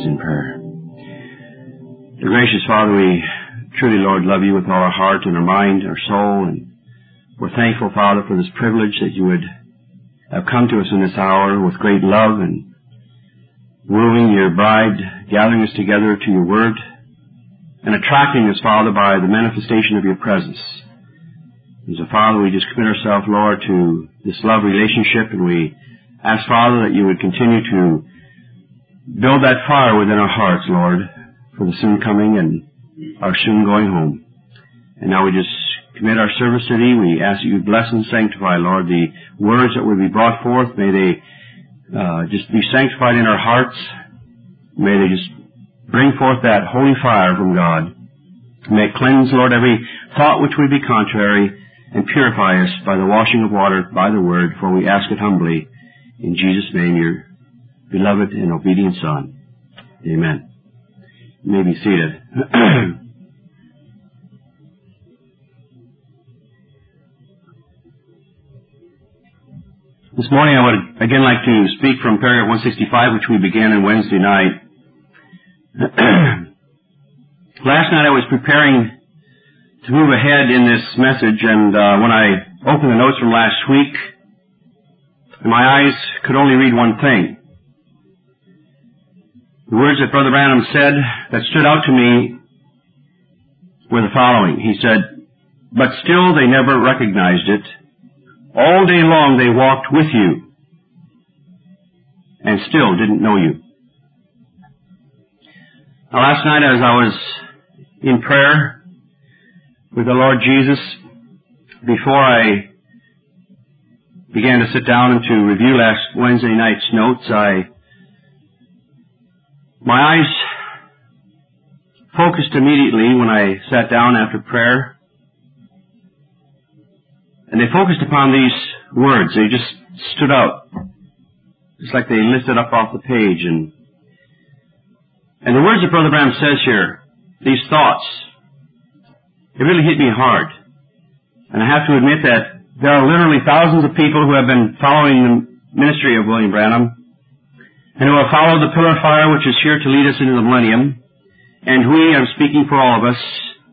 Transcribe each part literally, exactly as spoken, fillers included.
words in prayer. Dear gracious Father, we truly, Lord, love you with all our heart and our mind, our soul, and we're thankful, Father, for this privilege that you would have come to us in this hour with great love and wooing your bride, gathering us together to your word, and attracting us, Father, by the manifestation of your presence. And so, Father, we just commit ourselves, Lord, to this love relationship, and we ask, Father, that you would continue to build that fire within our hearts, Lord, for the soon coming and our soon going home. And now we just commit our service to thee. We ask that you bless and sanctify, Lord, the words that will be brought forth. May they uh, just be sanctified in our hearts. May they just bring forth that holy fire from God. May it cleanse, Lord, every thought which would be contrary, and purify us by the washing of water, by the word, for we ask it humbly in Jesus' name, your beloved and obedient Son. Amen. You may be seated. This morning I would again like to speak from paragraph one sixty-five, which we began on Wednesday night. Last night I was preparing to move ahead in this message, and uh, when I opened the notes from last week, my eyes could only read one thing. The words that Brother Branham said that stood out to me were the following. He said, "But still they never recognized it. All day long they walked with you and still didn't know you." Now, last night as I was in prayer with the Lord Jesus, before I began to sit down and to review last Wednesday night's notes, I my eyes focused immediately when I sat down after prayer, and they focused upon these words. They just stood out, just like they lifted up off the page. And and the words that Brother Branham says here, these thoughts, it really hit me hard. And I have to admit that there are literally thousands of people who have been following the ministry of William Branham, and who have followed the pillar of fire which is here to lead us into the millennium. And we, I'm speaking for all of us,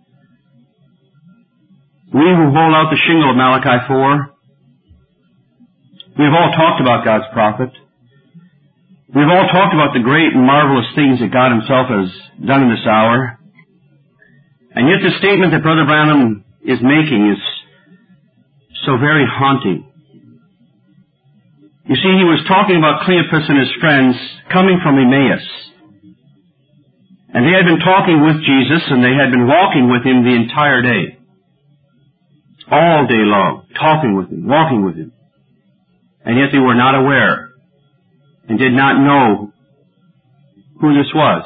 we who hold out the shingle of Malachi four, we have all talked about God's prophet. We've all talked about the great and marvelous things that God himself has done in this hour. And yet the statement that Brother Branham is making is so very haunting. You see, he was talking about Cleopas and his friends coming from Emmaus. And they had been talking with Jesus, and they had been walking with him the entire day. All day long, talking with him, walking with him. And yet they were not aware and did not know who this was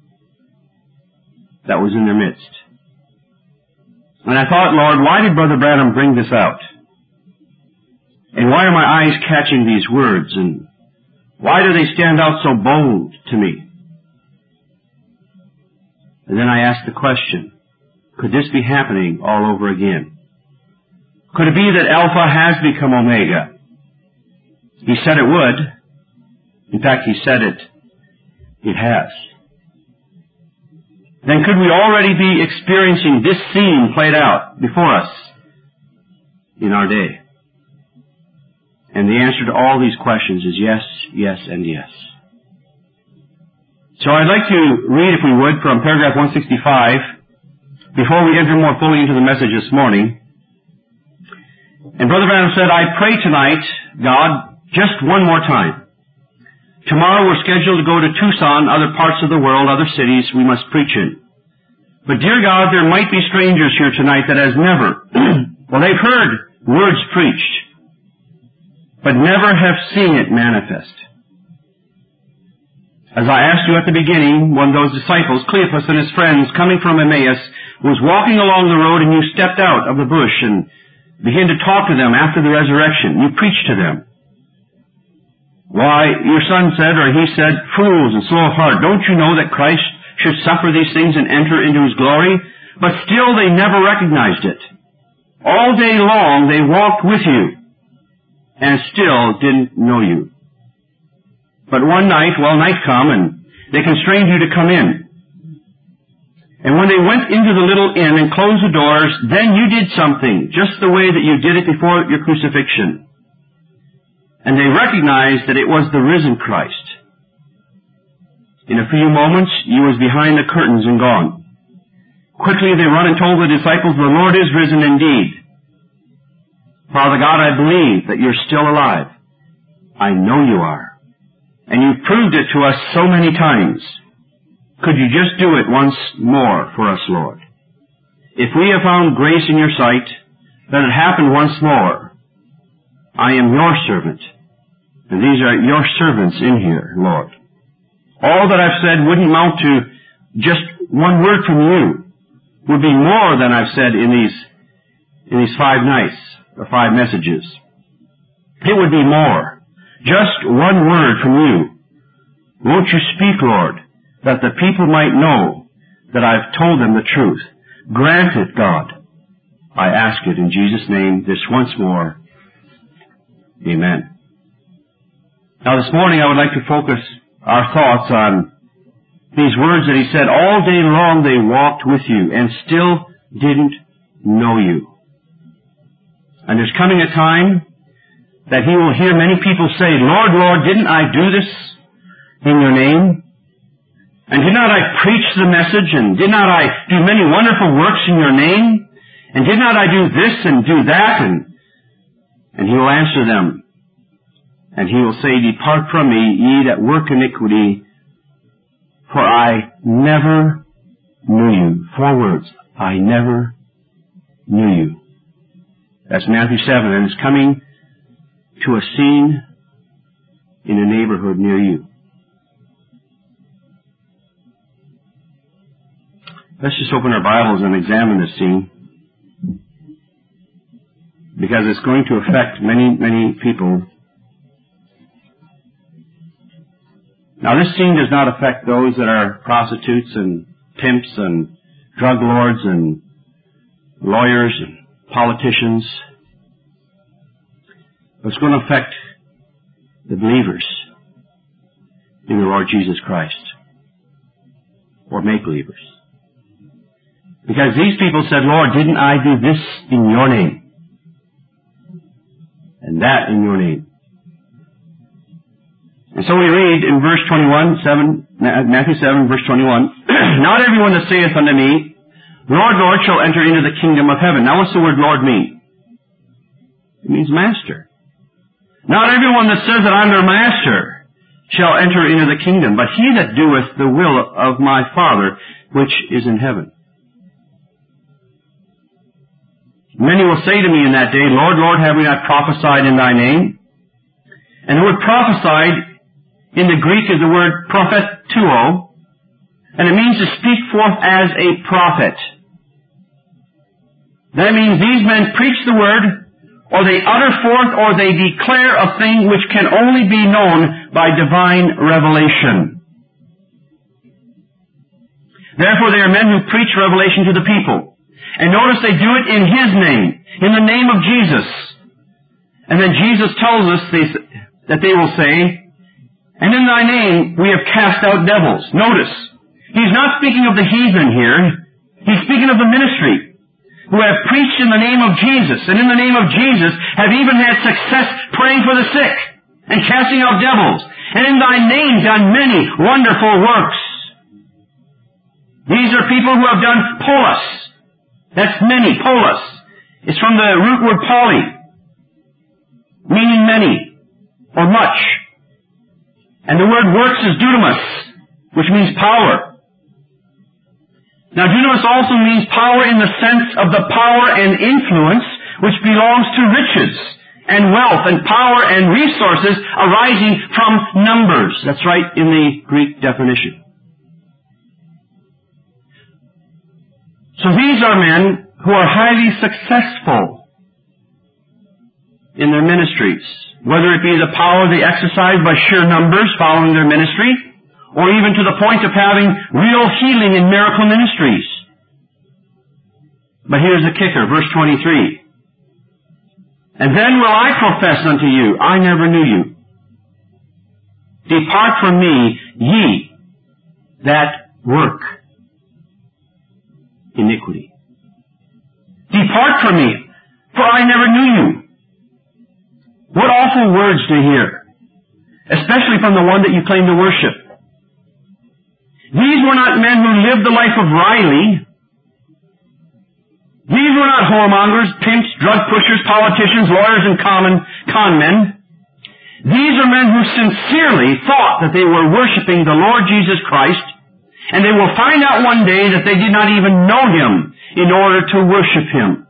that was in their midst. And I thought, Lord, why did Brother Branham bring this out? And why are my eyes catching these words? And why do they stand out so bold to me? And then I asked the question, could this be happening all over again? Could it be that Alpha has become Omega? He said it would. In fact, he said it. It has. Then could we already be experiencing this scene played out before us in our day? And the answer to all these questions is yes, yes, and yes. So I'd like to read, if we would, from paragraph one sixty-five, before we enter more fully into the message this morning. And Brother Branham said, "I pray tonight, God, just one more time. Tomorrow we're scheduled to go to Tucson, other parts of the world, other cities we must preach in. But dear God, there might be strangers here tonight that has never, well, they've heard words preached, but never have seen it manifest. As I asked you at the beginning, one of those disciples, Cleopas and his friends, coming from Emmaus, was walking along the road, and you stepped out of the bush and began to talk to them after the resurrection. You preached to them. Why, your son said, or he said, fools and slow of heart, don't you know that Christ should suffer these things and enter into his glory? But still they never recognized it. All day long they walked with you and still didn't know you. But one night, well, night come, and They constrained you to come in. And when they went into the little inn and closed the doors, then you did something, just the way that you did it before your crucifixion. And they recognized that it was the risen Christ. In a few moments, you was behind the curtains and gone. Quickly they run and told the disciples, the Lord is risen indeed. Father God, I believe that you're still alive. I know you are. And you've proved it to us so many times. Could you just do it once more for us, Lord? If we have found grace in your sight, let it happen once more. I am your servant, and these are your servants in here, Lord. All that I've said wouldn't amount to just one word from you. Would be more than I've said in these, in these five nights, or five messages. It would be more. Just one word from you. Won't you speak, Lord, that the people might know that I've told them the truth. Grant it, God. I ask it in Jesus' name this once more. Amen. Now this morning I would like to focus our thoughts on these words that he said, all day long they walked with you and still didn't know you. And there's coming a time that he will hear many people say, Lord, Lord, didn't I do this in your name? And did not I preach the message, and did not I do many wonderful works in your name? And did not I do this and do that? And, and he will answer them. And he will say, depart from me, ye that work iniquity, for I never knew you. Four words. I never knew you. That's Matthew seven, and it's coming to a scene in a neighborhood near you. Let's just open our Bibles and examine this scene, because it's going to affect many, many people. Now, this scene does not affect those that are prostitutes and pimps and drug lords and lawyers and politicians. It's going to affect the believers in the Lord Jesus Christ, or make-believers. Because these people said, Lord, didn't I do this in your name? And that in your name. And so we read in verse twenty-one, seven, Matthew seven, verse twenty-one, not everyone that saith unto me, Lord, Lord, shall enter into the kingdom of heaven. Now what's the word Lord mean? It means master. Not everyone that says that I'm their master shall enter into the kingdom, but he that doeth the will of my Father which is in heaven. Many will say to me in that day, Lord, Lord, have we not prophesied in thy name? And the word prophesied in the Greek is the word prophetuo, and it means to speak forth as a prophet. That means these men preach the word, or they utter forth, or they declare a thing which can only be known by divine revelation. Therefore, they are men who preach revelation to the people. And notice they do it in His name, in the name of Jesus. And then Jesus tells us they, that they will say, and in thy name we have cast out devils. Notice, He's not speaking of the heathen here. He's speaking of the ministry, who have preached in the name of Jesus, and in the name of Jesus have even had success praying for the sick and casting out devils, and in thy name done many wonderful works. These are people who have done polis. That's many, polis. It's from the root word poly, meaning many, or much. And the word works is dunamis, which means power. Now, dunamis also means power in the sense of the power and influence which belongs to riches and wealth and power and resources arising from numbers. That's right in the Greek definition. So these are men who are highly successful in their ministries, whether it be the power they exercise by sheer numbers following their ministry, or even to the point of having real healing in miracle ministries. But here's the kicker, verse twenty-three. And then will I profess unto you, I never knew you. Depart from me, ye that work iniquity. Depart from me, for I never knew you. What awful words to hear, especially from the one that you claim to worship. These were not men who lived the life of Riley. These were not whoremongers, pimps, drug pushers, politicians, lawyers, and common con men. These are men who sincerely thought that they were worshiping the Lord Jesus Christ, and they will find out one day that they did not even know Him in order to worship Him.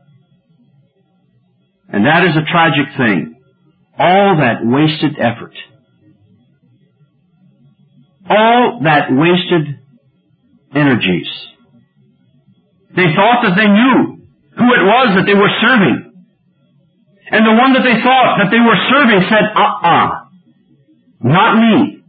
And that is a tragic thing. All that wasted effort. All that wasted energies. They thought that they knew who it was that they were serving. And the one that they thought that they were serving said, uh-uh, not me.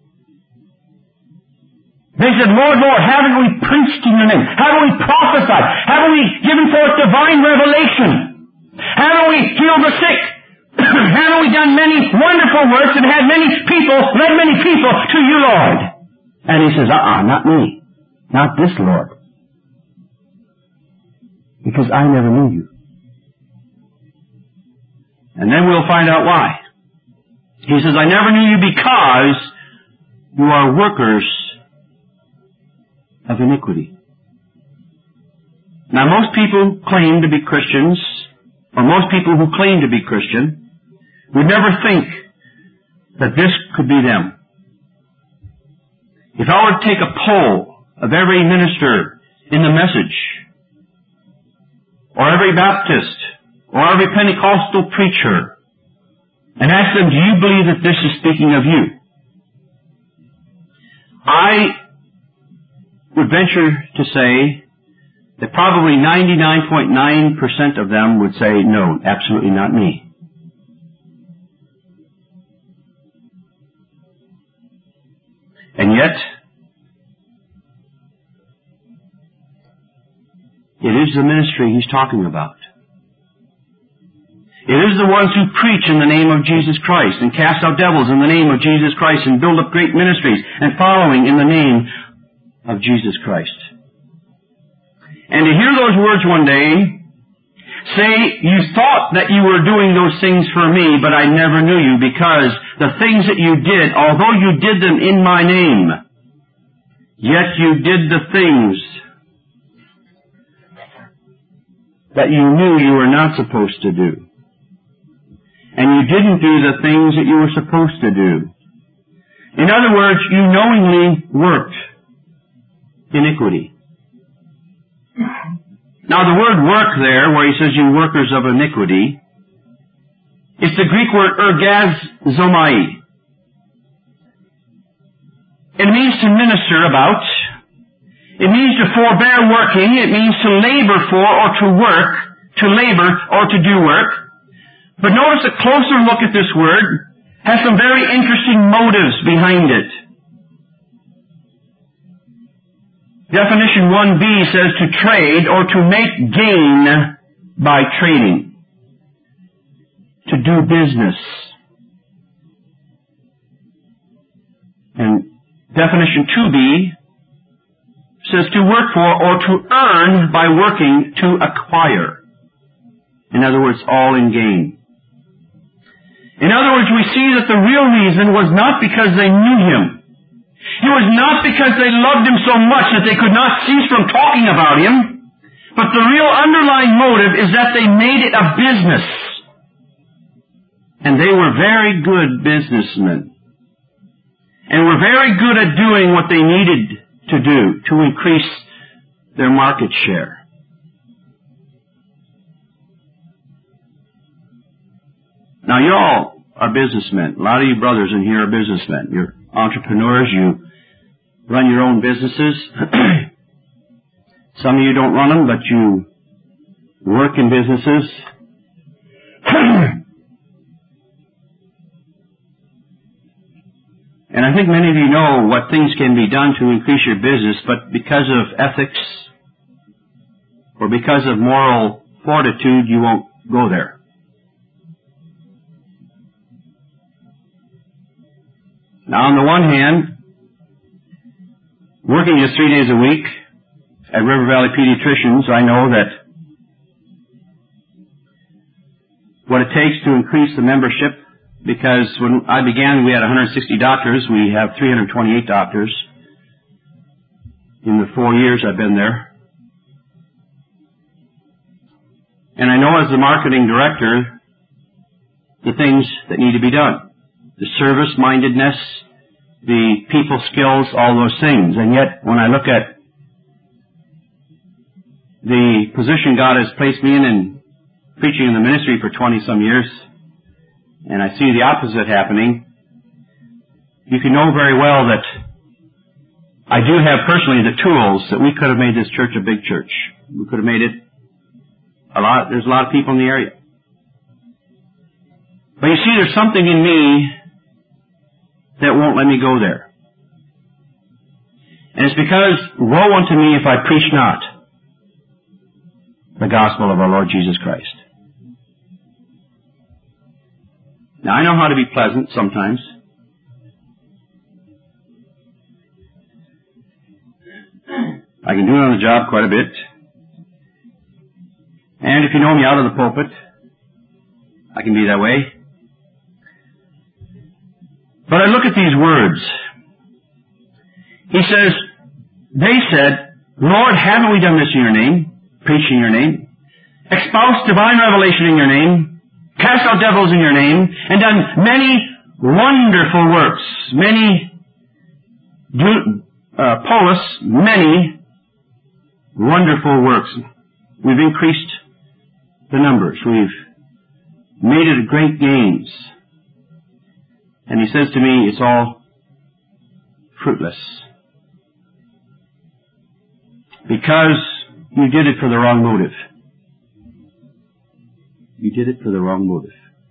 They said, Lord, Lord, haven't we preached in your name? Haven't we prophesied? Haven't we given forth divine revelation? Haven't we healed the sick? Haven't we done many wonderful works and had many people, led many people to you, Lord? And he says, uh-uh, not me. Not this Lord. Because I never knew you. And then we'll find out why. He says, I never knew you because you are workers of iniquity. Now most people claim to be Christians, or most people who claim to be Christian, would never think that this could be them. If I were to take a poll of every minister in the Message, or every Baptist, or every Pentecostal preacher, and ask them, do you believe that this is speaking of you? I would venture to say that probably ninety-nine point nine percent of them would say, no, absolutely not me. And yet, it is the ministry he's talking about. It is the ones who preach in the name of Jesus Christ and cast out devils in the name of Jesus Christ and build up great ministries and following in the name of Jesus Christ. And to hear those words one day, say, you thought that you were doing those things for me, but I never knew you, because the things that you did, although you did them in my name, yet you did the things that you knew you were not supposed to do. And you didn't do the things that you were supposed to do. In other words, you knowingly worked iniquity. Now the word work there, where he says you workers of iniquity, is the Greek word ergazomai. It means to minister about. It means to forbear working. It means to labor for or to work, to labor or to do work. But notice a closer look at this word has some very interesting motives behind it. Definition one B says to trade or to make gain by trading. To do business. And definition two B says to work for or to earn by working to acquire. In other words, all in gain. In other words, we see that the real reason was not because they knew Him. It was not because they loved Him so much that they could not cease from talking about Him. But the real underlying motive is that they made it a business. And they were very good businessmen. And were very good at doing what they needed to do to increase their market share. Now you all are businessmen. A lot of you brothers in here are businessmen. You're entrepreneurs. You run your own businesses. Some of you don't run them, but you work in businesses. And I think many of you know what things can be done to increase your business, but because of ethics or because of moral fortitude, you won't go there. Now, on the one hand, working just three days a week at River Valley Pediatricians, I know that what it takes to increase the membership, because when I began we had one hundred sixty doctors, we have three hundred twenty-eight doctors in the four years I've been there. And I know as the marketing director the things that need to be done. The service-mindedness, the people skills, all those things. And yet, when I look at the position God has placed me in in preaching in the ministry for twenty-some years, and I see the opposite happening, you can know very well that I do have personally the tools that we could have made this church a big church. We could have made it a lot. There's a lot of people in the area. But you see, there's something in me that won't let me go there. And it's because, woe unto me if I preach not the gospel of our Lord Jesus Christ. Now, I know how to be pleasant sometimes. I can do it on the job quite a bit. And if you know me out of the pulpit, I can be that way. But I look at these words. He says, they said, Lord, haven't we done this in your name? Preached in your name? Espoused divine revelation in your name? Cast out devils in your name? And done many wonderful works. Many, uh, polis, many wonderful works. We've increased the numbers. We've made it great gains. And he says to me, it's all fruitless. Because you did it for the wrong motive. You did it for the wrong motive.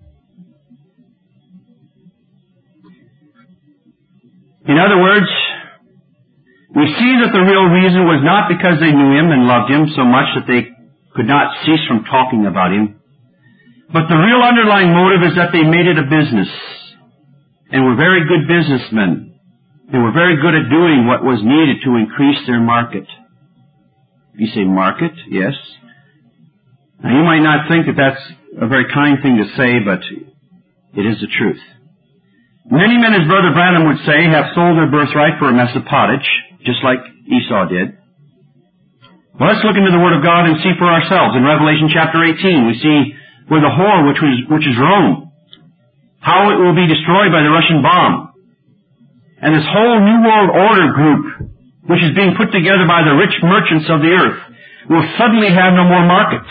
In other words, we see that the real reason was not because they knew him and loved him so much that they could not cease from talking about him, but the real underlying motive is that they made it a business. And were very good businessmen. They were very good at doing what was needed to increase their market. You say market? Yes. Now you might not think that that's a very kind thing to say, but it is the truth. Many men, as Brother Branham would say, have sold their birthright for a mess of pottage, just like Esau did. Well, let's look into the Word of God and see for ourselves. In Revelation chapter eighteen, we see where the whore, which was, which is Rome, how it will be destroyed by the Russian bomb. And this whole New World Order group, which is being put together by the rich merchants of the earth, will suddenly have no more markets.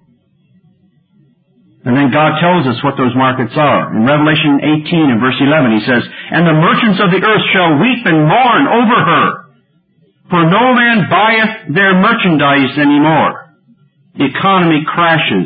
And then God tells us what those markets are. In Revelation eighteen and verse eleven, he says, And the merchants of the earth shall weep and mourn over her, for no man buyeth their merchandise anymore. The economy crashes.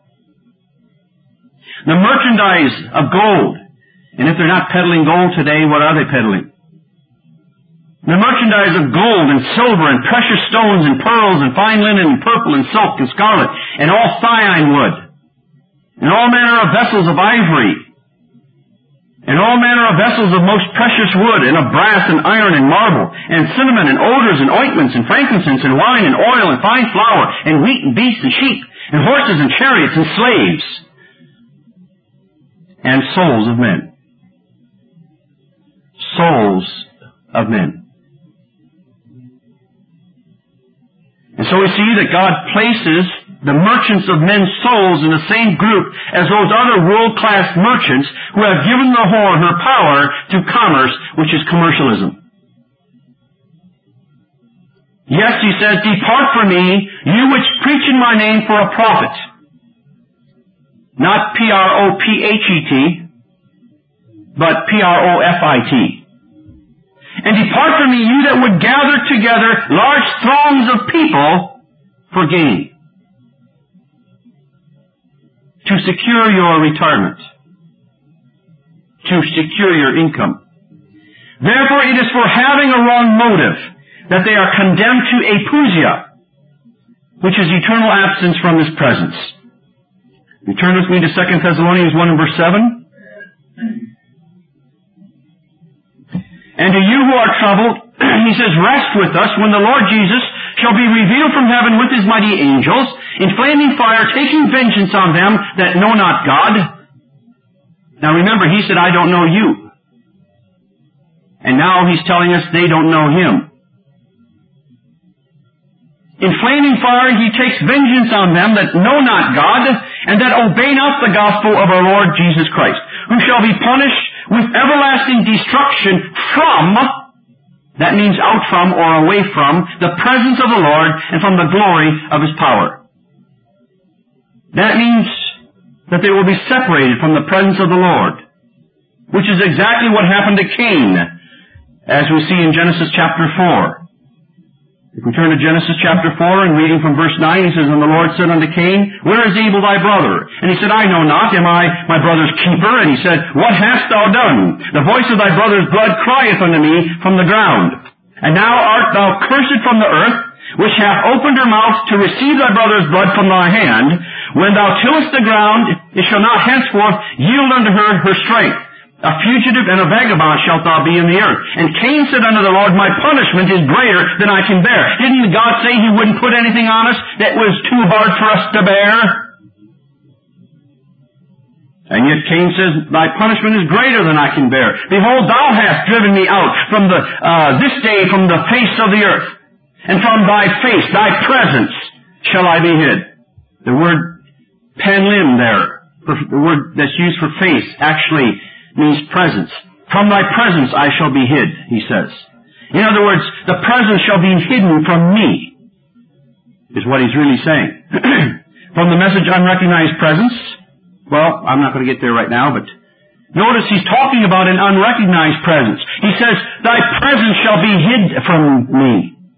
The merchandise of gold. And if they're not peddling gold today, what are they peddling? The merchandise of gold and silver and precious stones and pearls and fine linen and purple and silk and scarlet and all cyan wood and all manner of vessels of ivory and all manner of vessels of most precious wood and of brass and iron and marble and cinnamon and odors and ointments and frankincense and wine and oil and fine flour and wheat and beasts and sheep and horses and chariots and slaves and souls of men. Souls of men. And so we see that God places the merchants of men's souls in the same group as those other world-class merchants who have given the whore her power to commerce, which is commercialism. Yes, he says, Depart from me, you which preach in my name for a profit. Not P R O P H E T, but P R O F I T. And depart from me, you that would gather together large throngs of people for gain, to secure your retirement, to secure your income. Therefore, it is for having a wrong motive that they are condemned to apousia, which is eternal absence from His presence. You turn with me to Second Thessalonians one and verse seven. And to you who are troubled, he says, rest with us when the Lord Jesus shall be revealed from heaven with his mighty angels, in flaming fire, taking vengeance on them that know not God. Now remember, he said, I don't know you. And now he's telling us they don't know him. In flaming fire he takes vengeance on them that know not God, and that obey not the gospel of our Lord Jesus Christ, who shall be punished with everlasting destruction from, that means out from or away from, the presence of the Lord and from the glory of his power. That means that they will be separated from the presence of the Lord, which is exactly what happened to Cain, as we see in Genesis chapter four. If we turn to Genesis chapter four and reading from verse nine, he says, And the Lord said unto Cain, Where is Abel thy brother? And he said, I know not. Am I my brother's keeper? And he said, What hast thou done? The voice of thy brother's blood crieth unto me from the ground. And now art thou cursed from the earth, which hath opened her mouth to receive thy brother's blood from thy hand. When thou tillest the ground, it shall not henceforth yield unto her her strength. A fugitive and a vagabond shalt thou be in the earth. And Cain said unto the Lord, My punishment is greater than I can bear. Didn't God say he wouldn't put anything on us that was too hard for us to bear? And yet Cain says, Thy punishment is greater than I can bear. Behold, thou hast driven me out from the uh, this day from the face of the earth. And from thy face, thy presence, shall I be hid. The word panim there, the word that's used for face, actually means presence. From thy presence I shall be hid, he says. In other words, the presence shall be hidden from me, is what he's really saying. From the message, unrecognized presence, well, I'm not going to get there right now, but notice he's talking about an unrecognized presence. He says, thy presence shall be hid from me,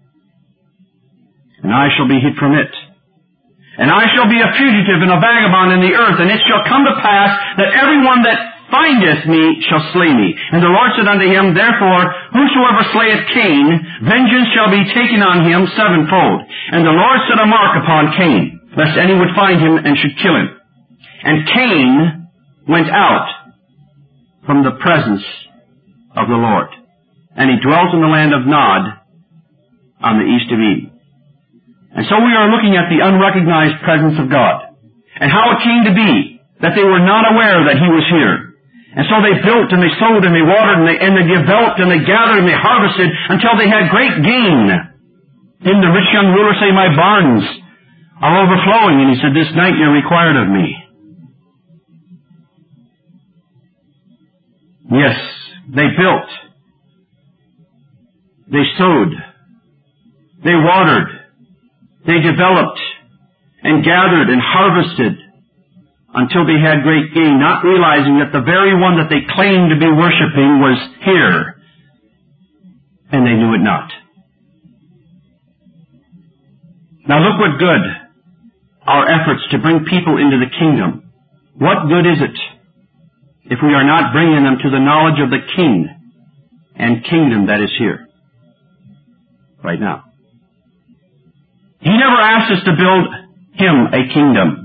and I shall be hid from it. And I shall be a fugitive and a vagabond in the earth, and it shall come to pass that everyone that findeth me shall slay me. And the Lord said unto him, Therefore, whosoever slayeth Cain, vengeance shall be taken on him sevenfold. And the Lord set a mark upon Cain, lest any would find him and should kill him. And Cain went out from the presence of the Lord, and he dwelt in the land of Nod on the east of Eden. And so we are looking at the unrecognized presence of God, and how it came to be that they were not aware that he was here. And so they built and they sowed and they watered and they, and they developed and they gathered and they harvested until they had great gain. Didn't the rich young ruler say, My barns are overflowing? And he said, This night you're required of me. Yes, they built. They sowed. They watered. They developed and gathered and harvested until they had great gain, not realizing that the very one that they claimed to be worshiping was here, and they knew it not. Now look what good our efforts to bring people into the kingdom. What good is it if we are not bringing them to the knowledge of the King and kingdom that is here right now? He never asked us to build him a kingdom.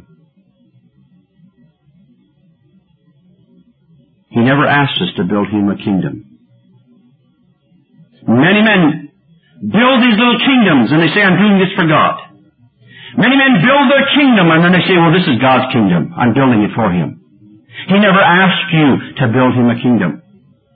He never asked us to build him a kingdom. Many men build these little kingdoms and they say, I'm doing this for God. Many men build their kingdom and then they say, well, this is God's kingdom. I'm building it for him. He never asked you to build him a kingdom.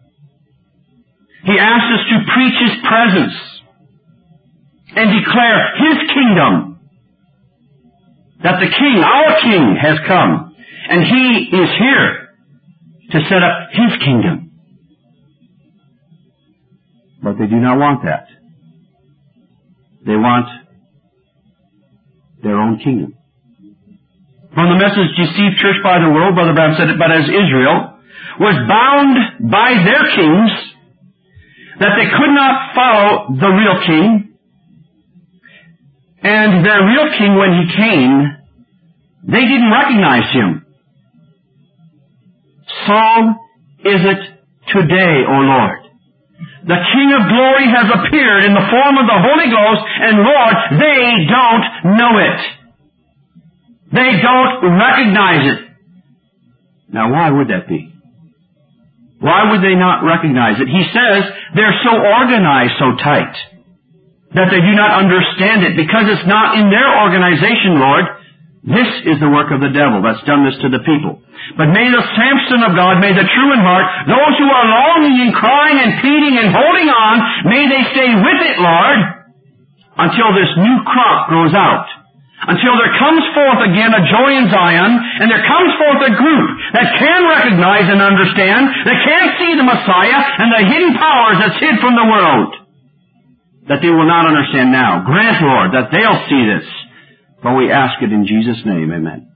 He asked us to preach his presence and declare his kingdom. That the king, our king, has come and he is here to set up his kingdom. But they do not want that. They want their own kingdom. From the message, Deceived Church by the World, Brother Branham said it, but as Israel was bound by their kings, that they could not follow the real king, and their real king, when he came, they didn't recognize him. So is it today, O Lord. The King of Glory has appeared in the form of the Holy Ghost, and Lord, they don't know it. They don't recognize it. Now, why would that be? Why would they not recognize it? He says they're so organized, so tight, that they do not understand it because it's not in their organization, Lord. This is the work of the devil that's done this to the people. But may the Samson of God, may the true in heart, those who are longing and crying and pleading and holding on, may they stay with it, Lord, until this new crop grows out. Until there comes forth again a joy in Zion, and there comes forth a group that can recognize and understand, that can see the Messiah and the hidden powers that's hid from the world, that they will not understand now. Grant, Lord, that they'll see this. For we ask it in Jesus' name, amen.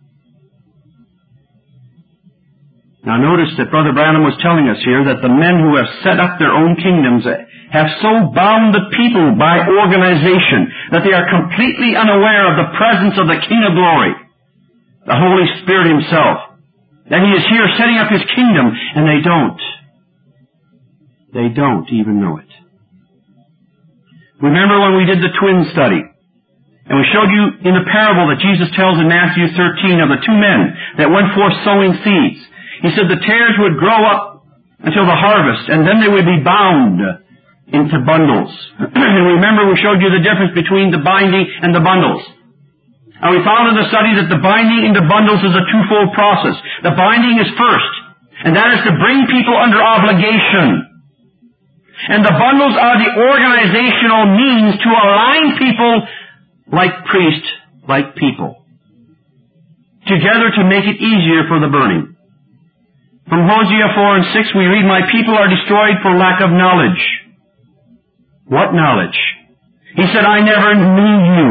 Now notice that Brother Branham was telling us here that the men who have set up their own kingdoms have so bound the people by organization that they are completely unaware of the presence of the King of Glory, the Holy Spirit Himself, that He is here setting up His kingdom, and they don't. They don't even know it. Remember when we did the twin study, and we showed you in the parable that Jesus tells in Matthew thirteen of the two men that went forth sowing seeds. He said the tares would grow up until the harvest, and then they would be bound into bundles. And remember, we showed you the difference between the binding and the bundles. And we found in the study that the binding into bundles is a twofold process. The binding is first, and that is to bring people under obligation. And the bundles are the organizational means to align people like priests, like people, together to make it easier for the burning. From Hosea four and six we read, "My people are destroyed for lack of knowledge." What knowledge? He said, "I never knew you."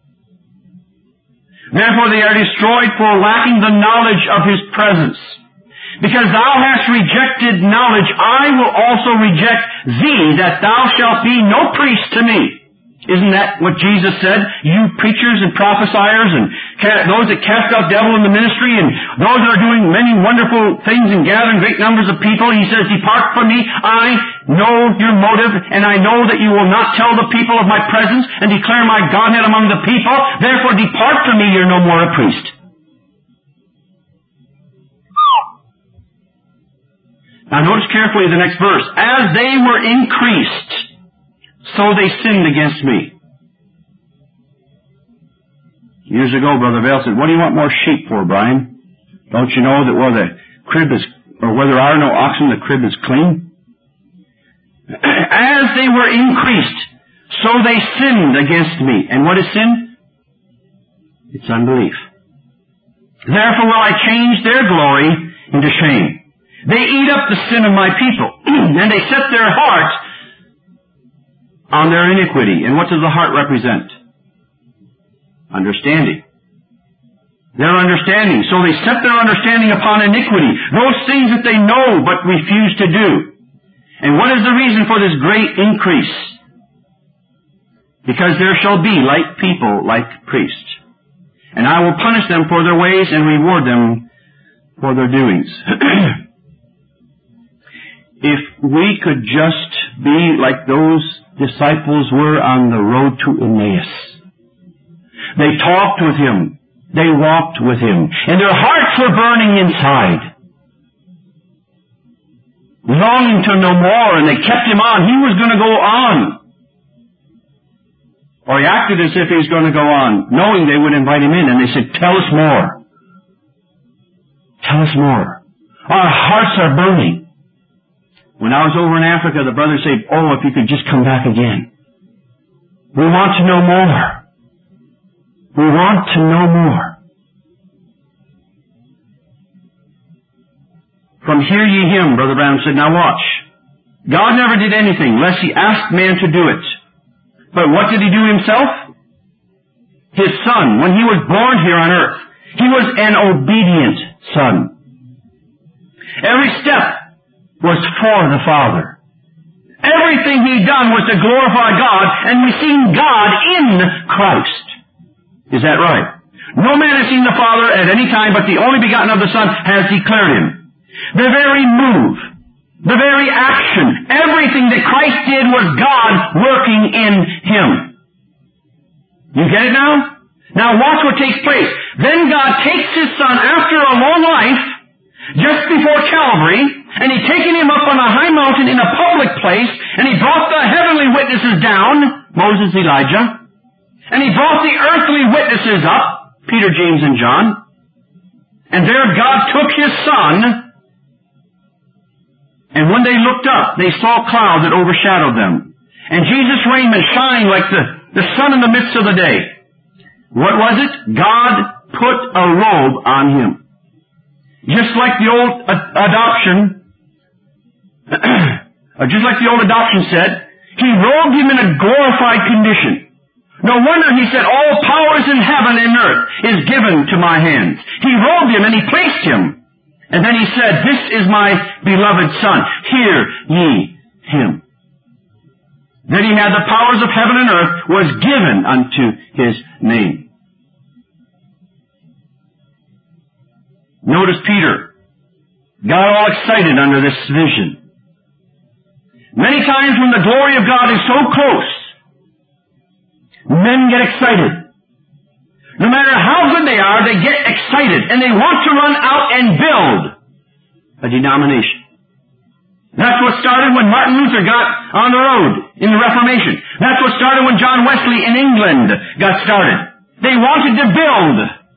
Therefore they are destroyed for lacking the knowledge of His presence. Because thou hast rejected knowledge, I will also reject thee, that thou shalt be no priest to me. Isn't that what Jesus said? You preachers and prophesiers and those that cast out devil in the ministry and those that are doing many wonderful things and gathering great numbers of people, He says, depart from me. I know your motive, and I know that you will not tell the people of my presence and declare my Godhead among the people. Therefore depart from me, you're no more a priest. Now notice carefully the next verse. As they were increased, so they sinned against me. Years ago, Brother Vail said, what do you want more sheep for, Brian? Don't you know that where the crib is, or where there are no oxen, the crib is clean? As they were increased, so they sinned against me. And what is sin? It's unbelief. Therefore will I change their glory into shame. They eat up the sin of my people, and they set their heart on their iniquity. And what does the heart represent? Understanding. Their understanding. So they set their understanding upon iniquity. Those things that they know but refuse to do. And what is the reason for this great increase? Because there shall be like people, like priests. And I will punish them for their ways and reward them for their doings. If we could just be like those disciples were on the road to Emmaus. They talked with Him. They walked with Him. And their hearts were burning inside, longing to know more, and they kept Him on. He was going to go on. Or He acted as if He was going to go on, knowing they would invite Him in. And they said, tell us more. Tell us more. Our hearts are burning. When I was over in Africa, the brothers said, oh, if you could just come back again. We want to know more. We want to know more. From hear ye Him, Brother Branham said, now watch. God never did anything lest He asked man to do it. But what did He do Himself? His Son, when He was born here on earth, He was an obedient Son. Every step was for the Father. Everything He done was to glorify God, and we see God in Christ. Is that right? No man has seen the Father at any time, but the only begotten of the Son has declared Him. The very move, the very action, everything that Christ did was God working in Him. You get it now? Now watch what takes place. Then God takes His Son after a long life, just before Calvary, And he taken him up on a high mountain in a public place, and he brought the heavenly witnesses down, Moses, Elijah, and he brought the earthly witnesses up, Peter, James, and John. And there God took his Son, and when they looked up, they saw a cloud that overshadowed them. And Jesus' raiment shined like the, the sun in the midst of the day. What was it? God put a robe on him. Just like the old ad- adoption, just like the old adoption said, he robed him in a glorified condition. No wonder he said, all powers in heaven and earth is given to my hands. He robed him and he placed him. And then he said, this is my beloved Son. Hear ye him. That he had the powers of heaven and earth was given unto his name. Notice Peter got all excited under this vision. Many times when the glory of God is so close, men get excited. No matter how good they are, they get excited, and they want to run out and build a denomination. That's what started when Martin Luther got on the road in the Reformation. That's what started when John Wesley in England got started. They wanted to build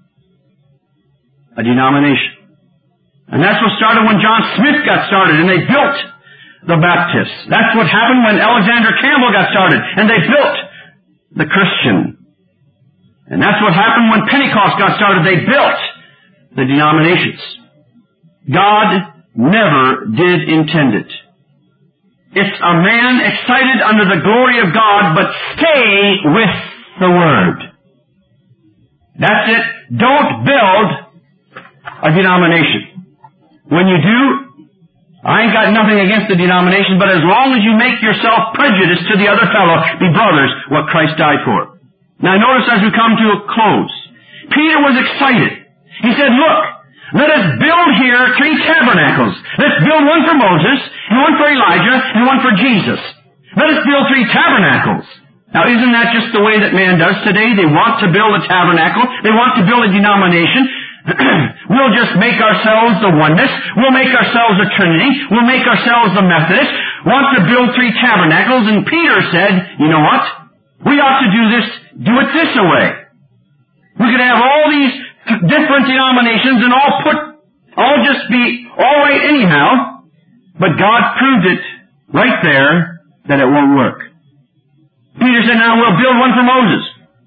a denomination. And that's what started when John Smith got started, and they built the Baptists. That's what happened when Alexander Campbell got started, and they built the Christian. And that's what happened when Pentecost got started. They built the denominations. God never did intend it. It's a man excited under the glory of God, but stay with the Word. That's it. Don't build a denomination. When you do, I ain't got nothing against the denomination, but as long as you make yourself prejudiced to the other fellow, be brothers, what Christ died for. Now notice as we come to a close, Peter was excited. He said, look, let us build here three tabernacles. Let's build one for Moses, and one for Elijah, and one for Jesus. Let us build three tabernacles. Now isn't that just the way that man does today? They want to build a tabernacle. They want to build a denomination. We'll just make ourselves the oneness. We'll make ourselves a Trinity. We'll make ourselves the Methodist. Want to build three tabernacles. And Peter said, you know what? We ought to do this, do it this way. We could have all these different denominations and all put, all just be all right anyhow. But God proved it right there that it won't work. Peter said, now we'll build one for Moses.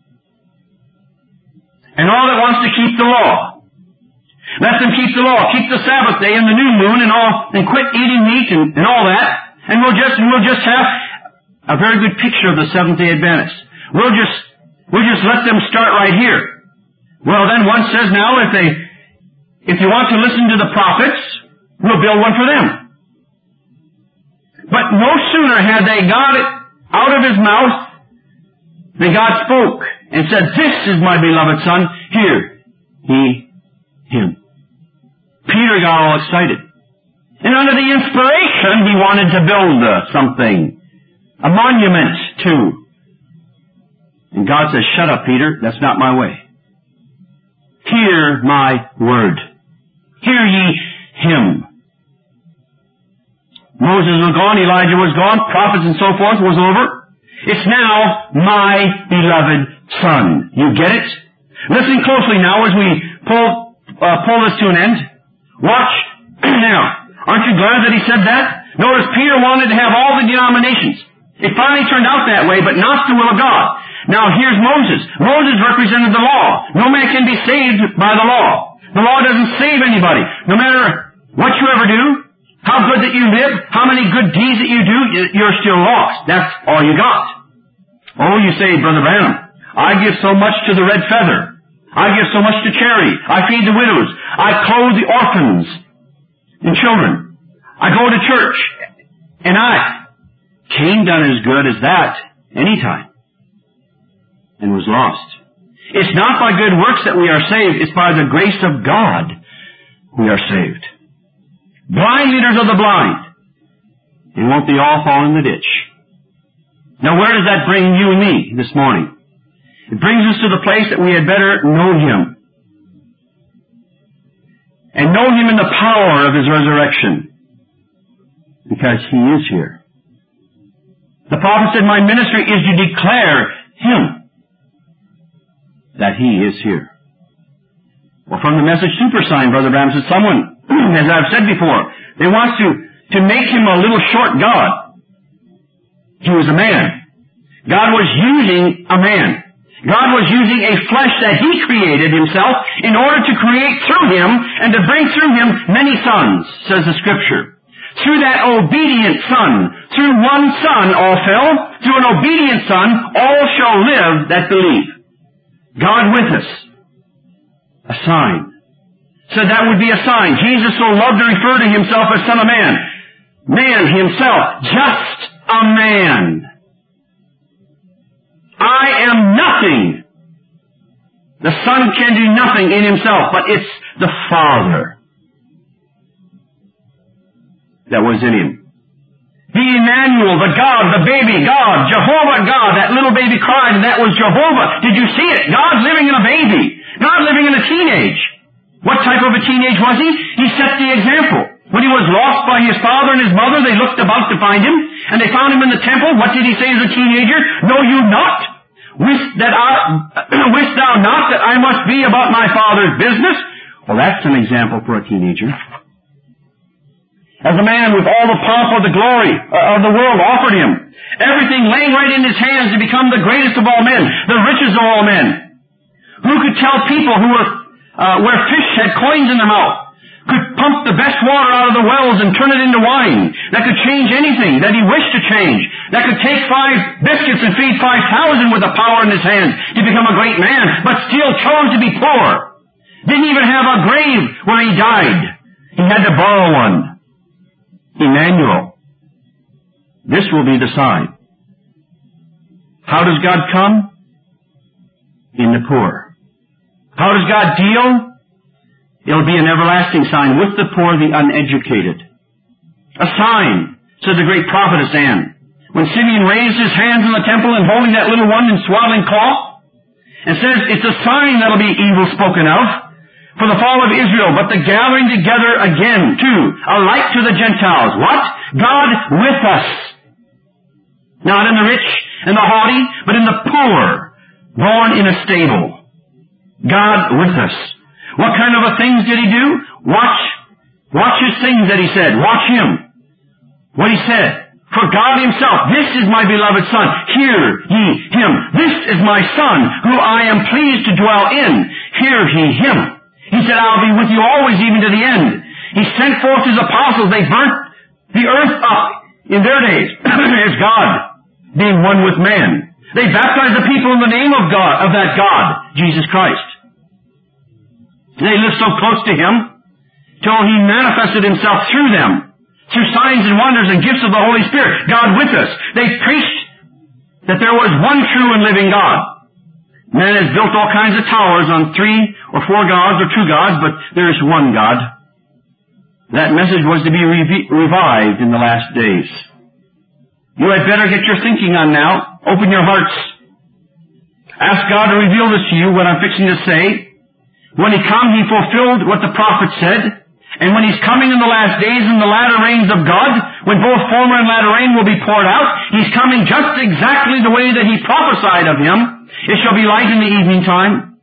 And all that wants to keep the law. Let them keep the law, keep the Sabbath day and the new moon and all, and quit eating meat and, and all that. And we'll just, we'll just have a very good picture of the Seventh-day Adventists. We'll just, we'll just let them start right here. Well, then one says now if they, if you want to listen to the prophets, we'll build one for them. But no sooner had they got it out of his mouth than God spoke and said, this is my beloved Son, hear ye him. Peter got all excited. And under the inspiration, he wanted to build uh, something, a monument to. And God says, shut up, Peter, that's not my way. Hear my word. Hear ye him. Moses was gone, Elijah was gone, prophets and so forth was over. It's now my beloved Son. You get it? Listen closely now as we pull, uh, pull this to an end. Watch. Now, aren't you glad that he said that? Notice Peter wanted to have all the denominations. It finally turned out that way, but not the will of God. Now here's Moses. Moses represented the law. No man can be saved by the law. The law doesn't save anybody. No matter what you ever do, how good that you live, how many good deeds that you do, you're still lost. That's all you got. Oh, you say, Brother Branham, I give so much to the red feather. I give so much to charity. I feed the widows. I clothe the orphans and children. I go to church. And I, Cain done as good as that anytime and was lost. It's not by good works that we are saved. It's by the grace of God we are saved. Blind leaders of the blind. And won't they all fall in the ditch? Now where does that bring you and me this morning? It brings us to the place that we had better know Him. And know Him in the power of His resurrection. Because He is here. The prophet said, my ministry is to declare Him. That He is here. Well, from the message super sign, Brother Branham said, someone, as I've said before, they want to, to make Him a little short God. He was a man. God was using a man. God was using a flesh that He created Himself in order to create through Him and to bring through Him many sons, says the Scripture. Through that obedient Son, through one Son all fell, through an obedient Son all shall live that believe. God with us. A sign. So that would be a sign. Jesus so loved to refer to Himself as Son of Man. Man Himself, just a man. I am nothing. The Son can do nothing in Himself, but it's the Father that was in Him. The Emmanuel, the God, the baby God, Jehovah God, that little baby cried, and that was Jehovah. Did you see it? God living in a baby. God living in a teenage. What type of a teenage was He? He set the example. When He was lost by His father and His mother, they looked about to find Him, and they found Him in the temple. What did He say as a teenager? Know you not? Wish that I, wish thou not that I must be about my Father's business? Well, that's an example for a teenager. As a man with all the pomp of the glory of the world offered Him, everything laying right in His hands to become the greatest of all men, the richest of all men. Who could tell people who were, uh, where fish had coins in their mouth, could pump the best water out of the wells and turn it into wine, that could change anything that He wished to change, that could take five biscuits and feed five thousand with the power in His hands to become a great man, but still chose to be poor. Didn't even have a grave where He died. He had to borrow one. Emmanuel. This will be the sign. How does God come? In the poor. How does God deal? It'll be an everlasting sign with the poor, the uneducated. A sign, said the great prophetess Anne. When Simeon raised his hands in the temple and holding that little one in swaddling cloth, and says it's a sign that'll be evil spoken of, for the fall of Israel, but the gathering together again, too, a light to the Gentiles. What? God with us. Not in the rich and the haughty, but in the poor, born in a stable. God with us. What kind of a things did He do? Watch. Watch His things that He said. Watch Him. What He said. For God Himself, this is my beloved Son. Hear ye Him. This is my Son, who I am pleased to dwell in. Hear ye Him. He said, I'll be with you always, even to the end. He sent forth His apostles. They burnt the earth up in their days as God, being one with man. They baptized the people in the name of God, of that God, Jesus Christ. They lived so close to Him till He manifested Himself through them, through signs and wonders and gifts of the Holy Spirit. God with us. They preached that there was one true and living God. Man has built all kinds of towers on three or four gods or two gods, but there is one God. That message was to be revi- revived in the last days. You had better get your thinking on now. Open your hearts. Ask God to reveal this to you, what I'm fixing to say. When He come, He fulfilled what the prophet said. And when He's coming in the last days in the latter rains of God, when both former and latter rain will be poured out, He's coming just exactly the way that He prophesied of Him. It shall be light in the evening time.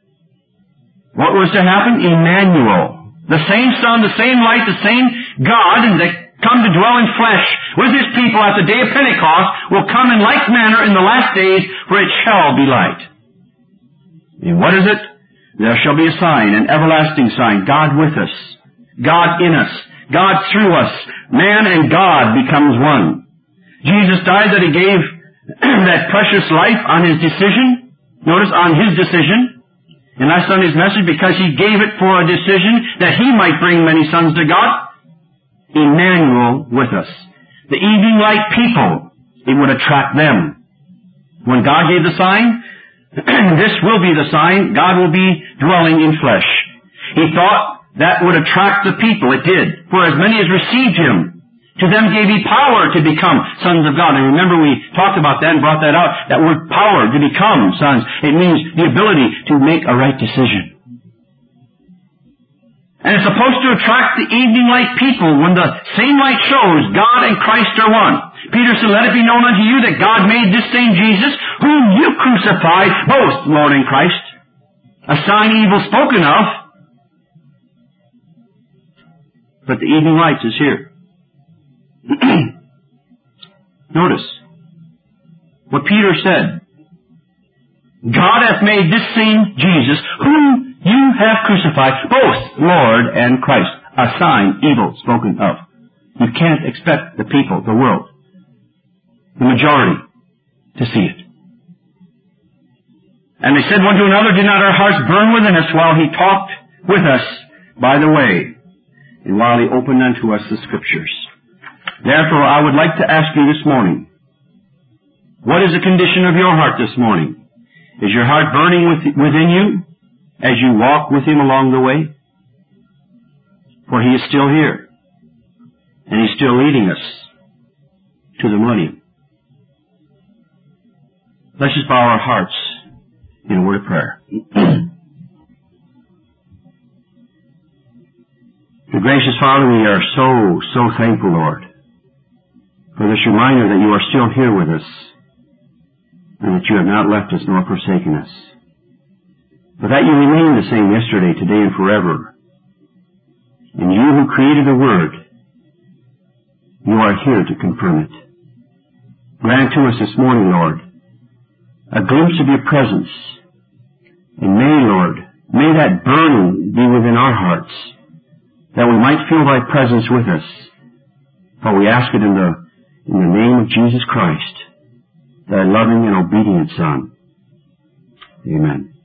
What was to happen? Emmanuel. The same Son, the same light, the same God that come to dwell in flesh with His people at the day of Pentecost will come in like manner in the last days, for it shall be light. And what is it? There shall be a sign, an everlasting sign, God with us. God in us. God through us. Man and God becomes one. Jesus died that He gave that precious life on His decision. Notice, on His decision. And last Sunday's message, because He gave it for a decision that He might bring many sons to God. Emmanuel with us. The evening light people, it would attract them. When God gave the sign, this will be the sign, God will be dwelling in flesh. He thought that would attract the people. It did. For as many as received Him, to them gave He power to become sons of God. And remember, we talked about that and brought that out. That word power, to become sons. It means the ability to make a right decision. And it's supposed to attract the evening light people when the same light shows God and Christ are one. Peter said, let it be known unto you that God made this same Jesus, whom you crucified, both Lord and Christ. A sign evil spoken of. But the evening light is here. Notice what Peter said. God hath made this same Jesus, whom you have crucified, both Lord and Christ. A sign evil spoken of. You can't expect the people, the world, the majority, to see it. And they said one to another, did not our hearts burn within us while he talked with us by the way, and while he opened unto us the Scriptures? Therefore, I would like to ask you this morning, what is the condition of your heart this morning? Is your heart burning within you as you walk with him along the way? For he is still here, and he's still leading us to the millennium. Let's just bow our hearts in a word of prayer. Dear gracious Father, we are so, so thankful, Lord, for this reminder that you are still here with us, and that you have not left us nor forsaken us, but that you remain the same yesterday, today, and forever. And you who created the Word, you are here to confirm it. Grant to us this morning, Lord, a glimpse of your presence, and may, Lord, may that burning be within our hearts, that we might feel thy presence with us. For we ask it in the, in the name of Jesus Christ, thy loving and obedient Son. Amen.